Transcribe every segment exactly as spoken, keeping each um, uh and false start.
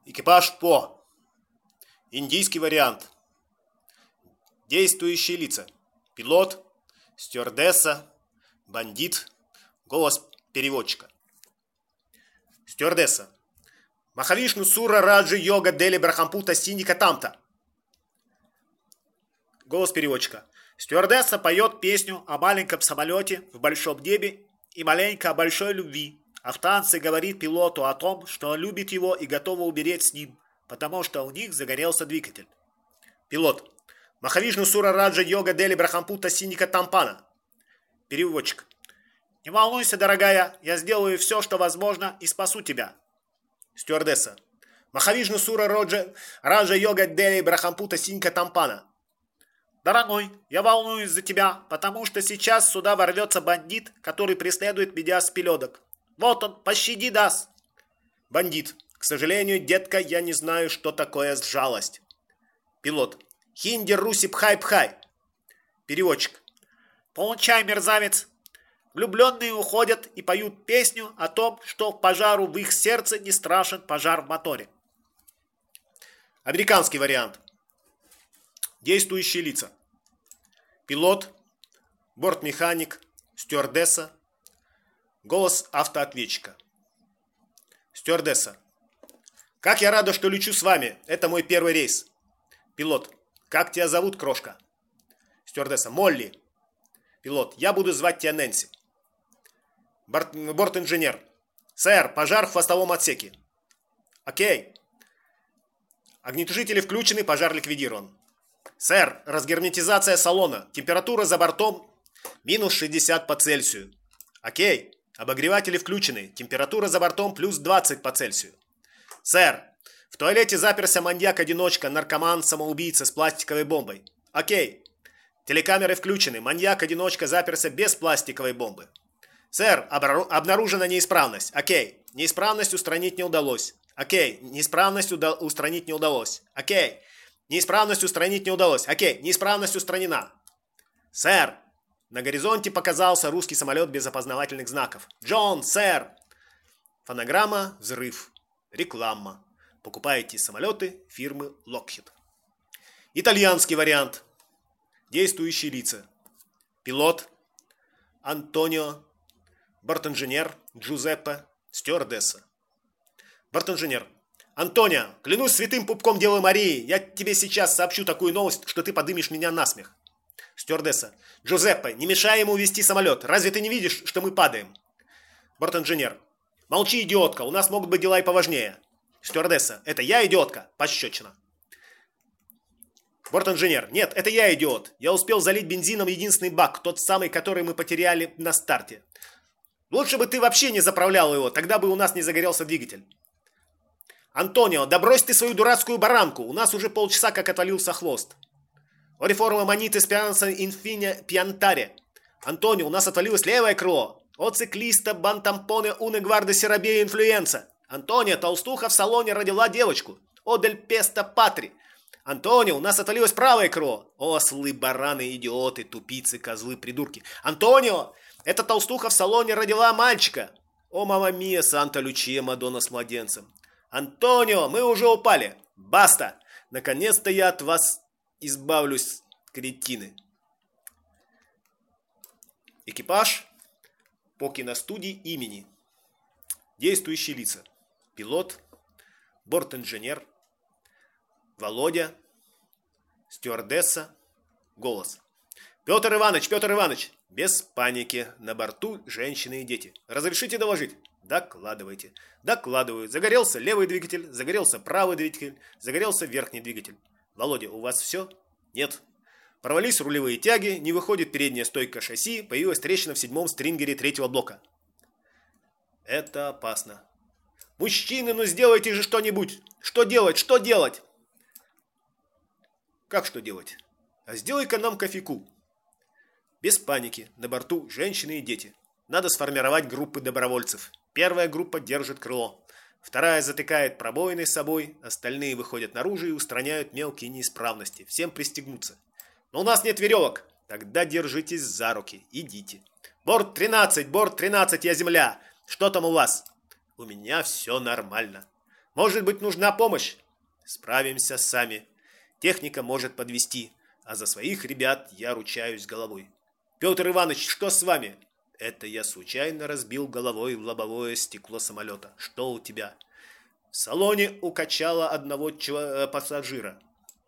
Экипаж по. Индийский вариант. Действующие лица. Пилот, стюардесса, бандит, голос переводчика. Стюардесса. Махавишну Сура Раджи Йога Дели Брахампута Синдика Тамта. Голос переводчика. Стюардесса поет песню о маленьком самолете в большом небе и маленько о большой любви. А в танце говорит пилоту о том, что он любит его и готова умереть с ним, потому что у них загорелся двигатель. Пилот. Махавишну Сура Раджа Йога Дели Брахампута Синдика Тампана. Переводчик. Не волнуйся, дорогая, я сделаю все, что возможно, и спасу тебя. Стюардесса. Махавишну Сура Раджа, Раджа Йога Дели Брахампута Синдика Тампана. Дорогой, я волнуюсь за тебя, потому что сейчас сюда ворвется бандит, который преследует меня с пеледок. Вот он, пощади нас. Бандит. К сожалению, детка, я не знаю, что такое жалость. Пилот. Хинди руси пхай-пхай. Переводчик. Получай, мерзавец. Влюбленные уходят и поют песню о том, что пожару в их сердце не страшен пожар в моторе. Американский вариант. Действующие лица. Пилот, бортмеханик, стюардесса, голос автоответчика. Стюардесса. Как я рада, что лечу с вами. Это мой первый рейс. Пилот. Как тебя зовут, крошка? Стюардесса. Молли. Пилот. Я буду звать тебя Нэнси. Борт, борт-инженер. Сэр, пожар в хвостовом отсеке. Окей. Огнетушители включены, пожар ликвидирован. Сэр, разгерметизация салона. Температура за бортом минус шестьдесят по Цельсию. Окей. Обогреватели включены. Температура за бортом плюс двадцать по Цельсию. Сэр, в туалете заперся маньяк-одиночка, наркоман, самоубийца с пластиковой бомбой. Окей. Телекамеры включены. Маньяк-одиночка заперся без пластиковой бомбы. Сэр, обнаружена неисправность. Окей. Неисправность устранить не удалось. Окей. Неисправность уда- устранить не удалось. Окей. Неисправность устранить не удалось. Окей. Неисправность устранена. Сэр, на горизонте показался русский самолет без опознавательных знаков. Джон, сэр. Фонограмма, взрыв. Реклама. Покупаете самолеты фирмы Lockheed. Итальянский вариант. Действующие лица. Пилот Антонио, бортинженер Джузеппе, стюардесса. Бортинженер. Антонио, клянусь святым пупком Девы Марии, я тебе сейчас сообщу такую новость, что ты подымешь меня на смех. Стюардесса. Джузеппе, не мешай ему вести самолет. Разве ты не видишь, что мы падаем? Бортинженер. Молчи, идиотка, у нас могут быть дела и поважнее. Стюардесса. Это я идиотка? Пощечина. Бортинженер. Нет, это я идиот. Я успел залить бензином единственный бак, тот самый, который мы потеряли на старте. Лучше бы ты вообще не заправлял его, тогда бы у нас не загорелся двигатель. Антонио, да брось ты свою дурацкую баранку, у нас уже полчаса как отвалился хвост. Ориформа маниты спианса инфине пьянтаре. Антонио, у нас отвалилось левое крыло. О циклиста бантампоне уне гварда серабея инфлюенса. Антонио, толстуха в салоне родила девочку. О дель песта патри. Антонио, у нас отвалилось правое крыло. О, ослы, бараны, идиоты, тупицы, козлы, придурки. Антонио, эта толстуха в салоне родила мальчика. О, мама мия, Санта-Лючия, Мадонна с младенцем. Антонио, мы уже упали. Баста. Наконец-то я от вас избавлюсь, кретины. Экипаж по киностудии имени. Действующие лица. Пилот, бортинженер, Володя, стюардесса, голос. Петр Иванович, Петр Иванович, без паники, на борту женщины и дети. Разрешите доложить? Докладывайте. Докладываю. Загорелся левый двигатель, загорелся правый двигатель, загорелся верхний двигатель. Володя, у вас все? Нет. Порвались рулевые тяги, не выходит передняя стойка шасси, появилась трещина в седьмом стрингере третьего блока. Это опасно. Мужчины, ну сделайте же что-нибудь. Что делать, что делать? Как что делать? А сделай-ка нам кофейку. Без паники, на борту женщины и дети. Надо сформировать группы добровольцев. Первая группа держит крыло. Вторая затыкает пробоины с собой. Остальные выходят наружу и устраняют мелкие неисправности. Всем пристегнуться. Но у нас нет веревок. Тогда держитесь за руки. Идите. Борт тринадцать, борт тринадцать, я земля. Что там у вас? У меня все нормально. Может быть, нужна помощь? Справимся сами. Техника может подвести, а за своих ребят я ручаюсь головой. Петр Иванович, что с вами? Это я случайно разбил головой в лобовое стекло самолета. Что у тебя? В салоне укачало одного пассажира.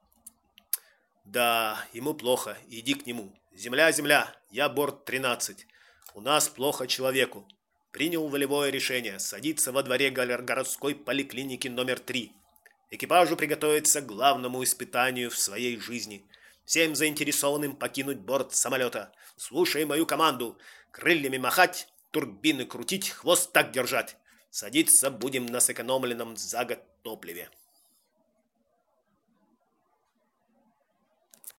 Да, ему плохо, иди к нему. Земля, земля, я борт тринадцать. У нас плохо человеку. Принял волевое решение садиться во дворе городской поликлиники номер три. Экипажу приготовиться к главному испытанию в своей жизни. Всем заинтересованным покинуть борт самолета. Слушай мою команду. Крыльями махать, турбины крутить, хвост так держать. Садиться будем на сэкономленном за год топливе.